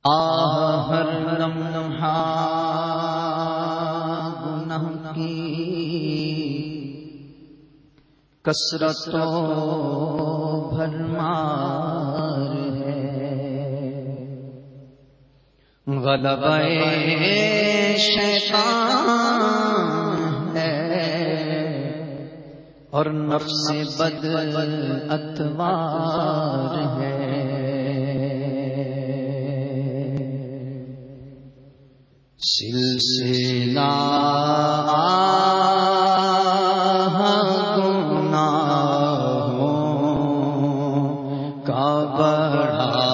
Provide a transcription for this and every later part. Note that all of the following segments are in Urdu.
ہر لمحہ گناہ کی کثرت و بھرمار ہے، غلبہ شیطان ہے اور نفس بد اتوار ہے۔ سلسلہ گناہوں کا بڑھا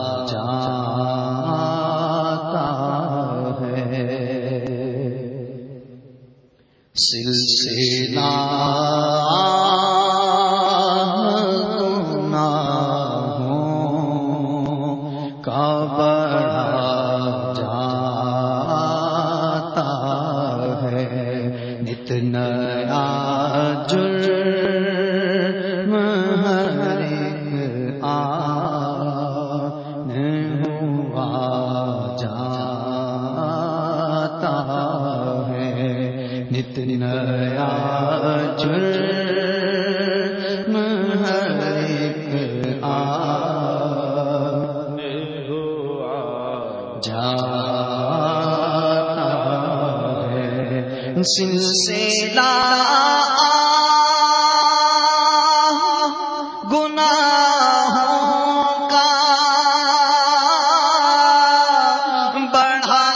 جاتا ہے، سلسلہ گناہوں کا بڑھا نت نیا جرم ہر ایک آن ہوا جاتا ہے، نت نیا جرم ہر ایک آن ہوا جاتا ہے۔ سلسلہ گناہوں کا بڑھا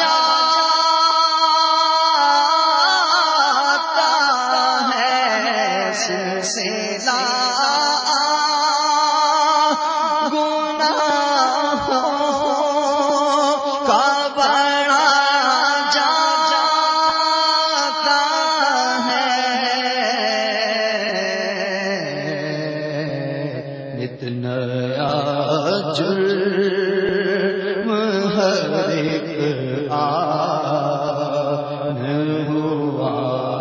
جاتا ہے، سلسلہ گناہوں کا بڑھا نیا جرم ہر ایک آن ہوا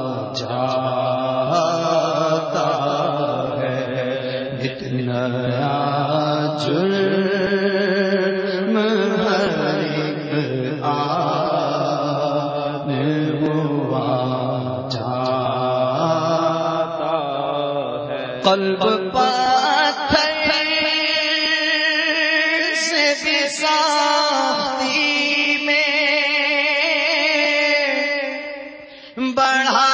جاتا ہے، نت نیا جرم ہر ایک آن ہوا جاتا ہے۔ قلب سختی میں بڑھا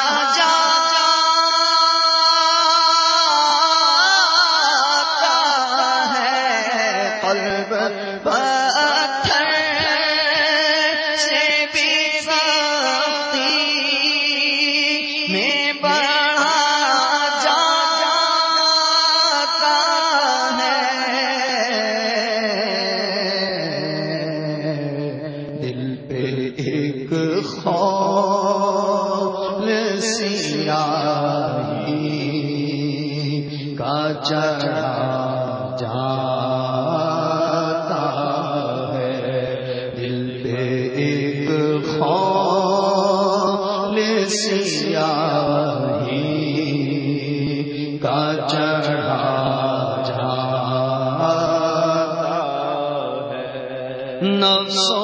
جاتا ہے، قلب پتھر سے بھی سختی میں بڑھا جاتا ہے، ایک خول سیاہی کا چڑھا جاتا ہے، دل پہ ایک خول سیاہی کا چڑھا جاتا ہے، نفس و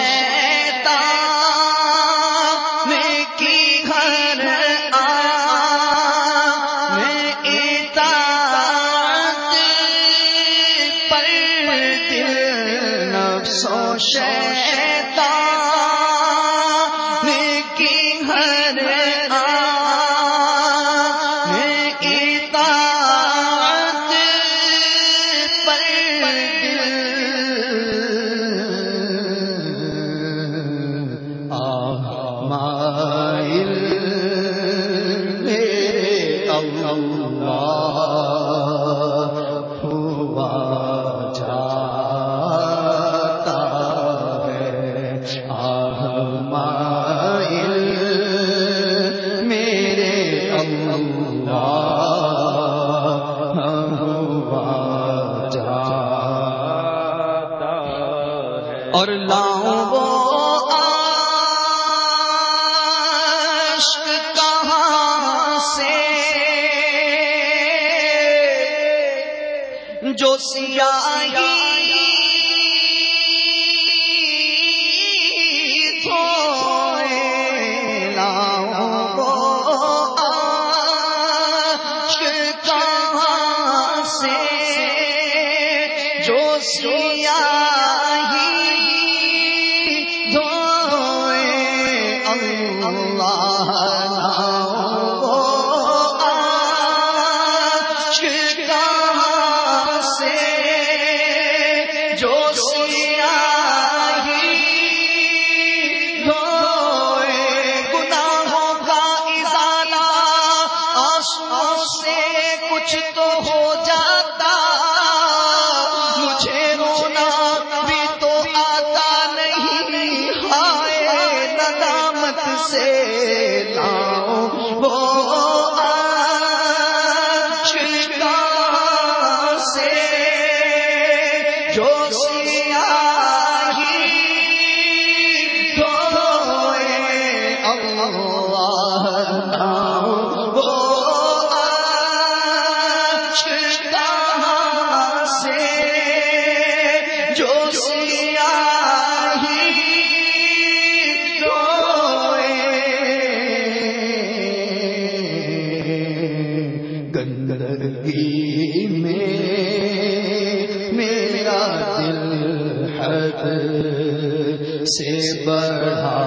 شیطان کی ہر آن اطاعت پر دل مائل میرے اللہ ہوا اور لاؤں وہ عشق کہاں سے جو سیاہی جو سیاہی دھوئے اللہ سے بڑھا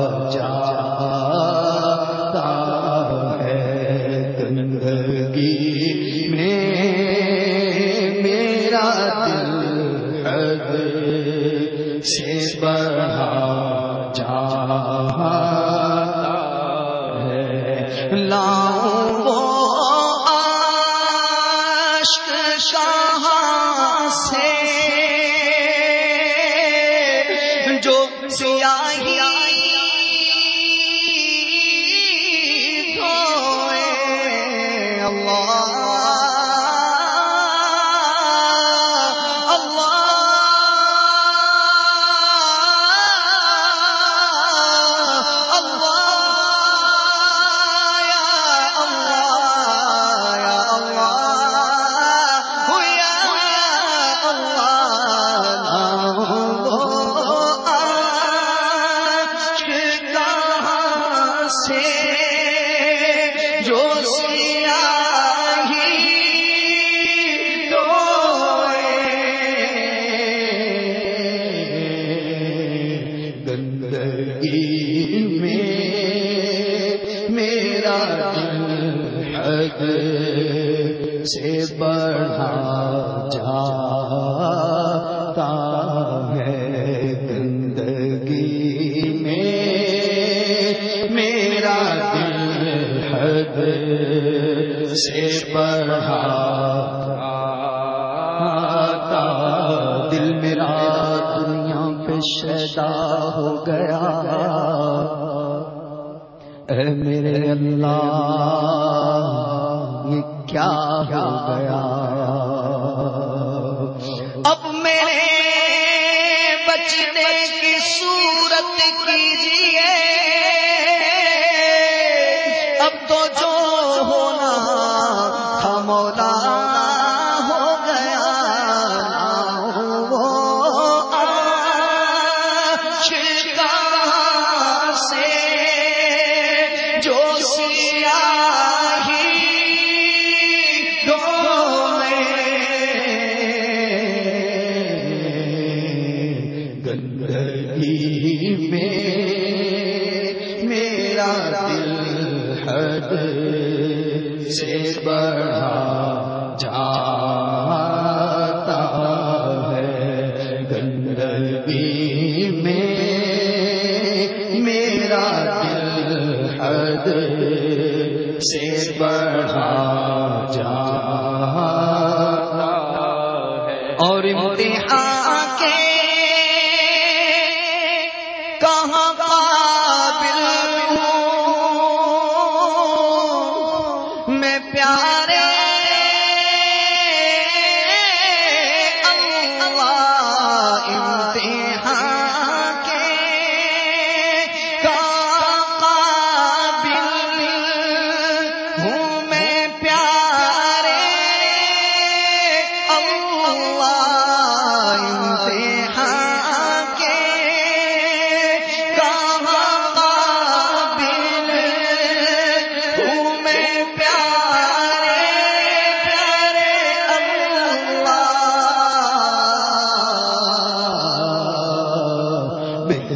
جاتا ہے گندگی میں میرا دل حد سے بڑھا جاتا ہے لاؤں وہ اشک کہاں سے جو سیاہی دھوئے اللہ سے بڑھا جاتا ہے گندگی میں میرا دل حد سے بڑھا جاتا دل میرا دنیا پہ شیدا ہو گیا اے میرے اللہ یہ کیا ہو گیا اب میرے بچنے کی صورت کیجیے اب تو جو ہونا تھا مولا ہو گیا وہ کہاں سے جو سیاہی گندگی میں میرا دل حد سے بڑھا جاتا ہے گندگی میں میرا دل حد سے بڑھا جاتا ہے اور امتحان کے کہاں قابل ہوں میں پیارے اللہ امتحان کے کہاں قابل ہوں میں پیارے اللہ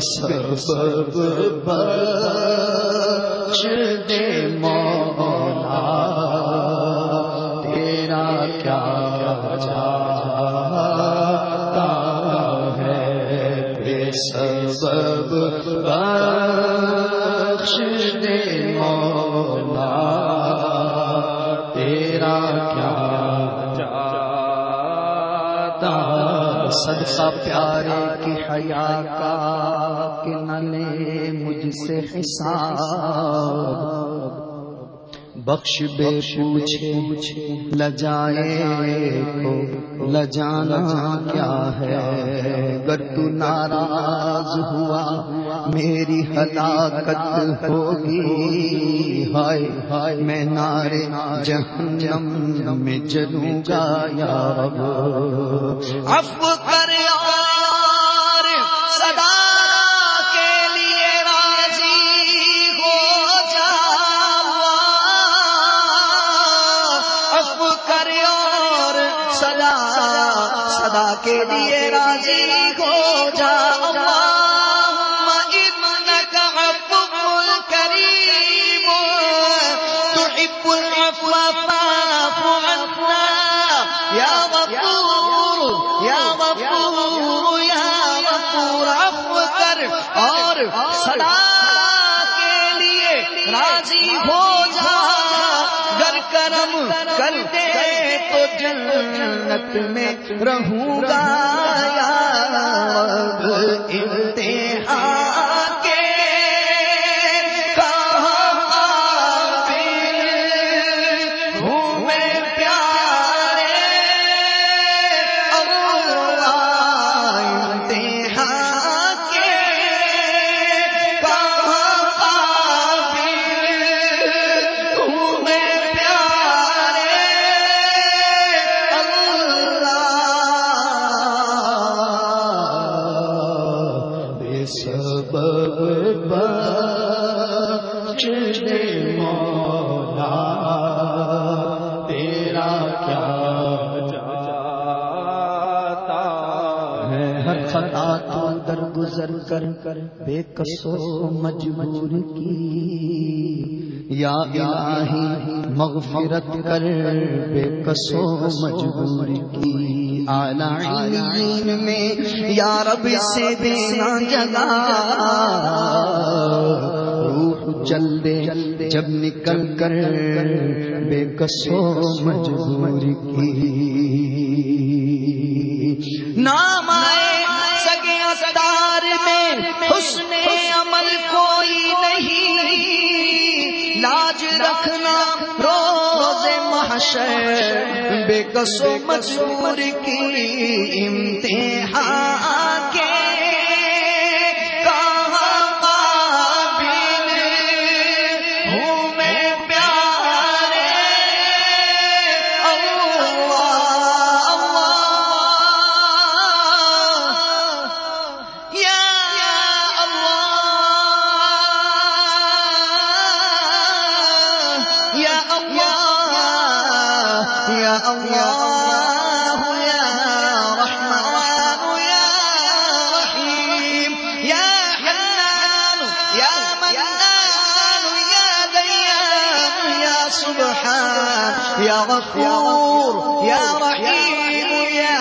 سبب بخش دے مولا تیرا کیا چاہتا ہے بے سبب بخش دے مولا تیرا کیا چاہتا صدقہ پیارے کی حیا کا کہ نہ لے مجھ سے حساب بخش بے پوچھے لجائے کو لجانا کیا ہے اگر تو ناراض ہوا میری ہلاکت ہوگی ہائے ہائے میں نارے جہنم میں جلوں گا یا رب عفو کر یار صدا کے لیے راضی ہو جا عفو کر یار صدا کے لیے راضی ہو جا اللہم انک عفو کریم تحب العفو فاعف عنا یا غفور یا غفور یا غفور عفو کر اور صدا کے لیے راضی ہو جا گر کرم کر دے تو جنت میں رہوں گا یا رب امتحان کے قابل ہوں میں پیارے اللہ امتحان کے قابل ہوں میں پیارے بے سبب بخش دے مولا تیرا کیا چاہتا ہے ہر خطا تو درگزر کر بے قصو مجبور کی یا الہی مغفرت کر بے قصو مجبور کی اعلیٰ علین میں یا رب سے دینا جگہ روح چل دے جب نکل کر بے قصو مجبور کی نام آئے سگے اقدار میں حسن عمل کوئی نہیں لاج رکھنا روز محشر بے قصو مجبور کی امتحان کے کہاں قابل ہوں میں پیارے یا اللہ یا رحمان یا رحیم یا حنان یا منان یا دیان یا سبحان یا غفور یا رحیم یا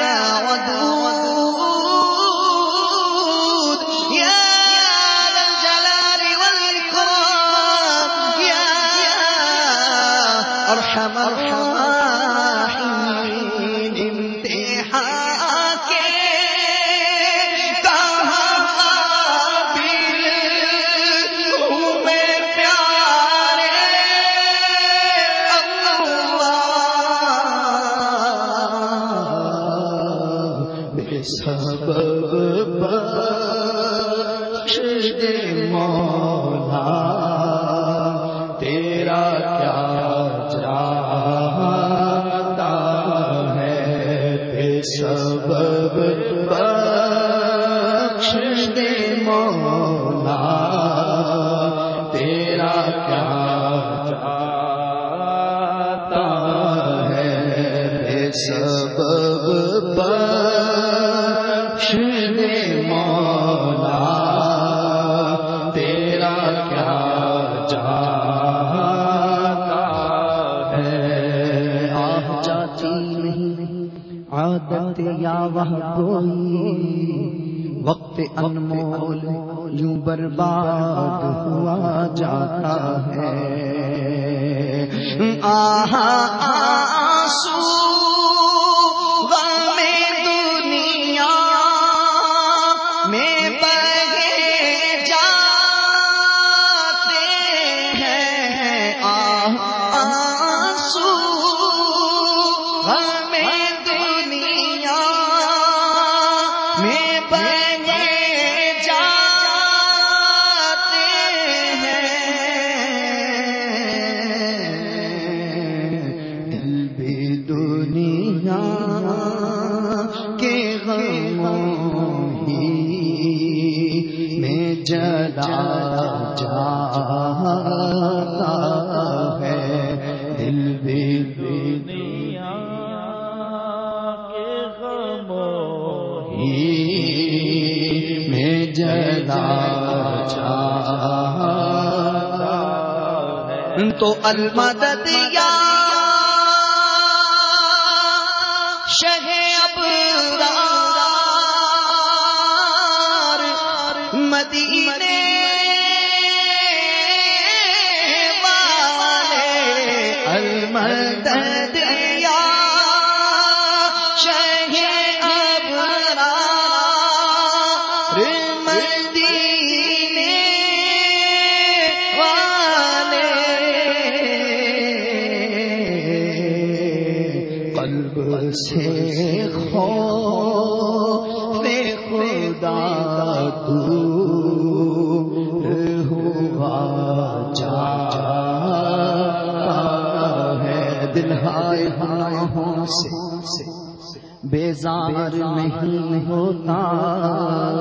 ودود یا ذا الجلال والإكرام یا ارحم الراحمین امتحان کے کہاں قابل ہوں میں پیارے اللہ بے سبب بخش دے مولا تیرا کیا چاہتا ہے بے سبب بخش دے مولا تیرا کیا چاہتا ہے بے سبب بخش دے مولا وہ کوئی وقت انمول یوں برباد ہوا جاتا ہے آنسو غم دنیا میں بہے جاتے ہیں آنسو غم دنیا میں بہے جاتے ہیں دل بھی دنیا کے غموں ہی میں جلا جاتا ہے دل بھی دنیا کے غموں ہی میں جلا جاتا ہے تو المدد یا شہ ابرار مدینے والے المدد یا شہ ابرار مدینے والے قلب سے خوف خدا دور ہوا جاتا ہے دل ہائے گناہوں سے بیزار نہیں ہوتا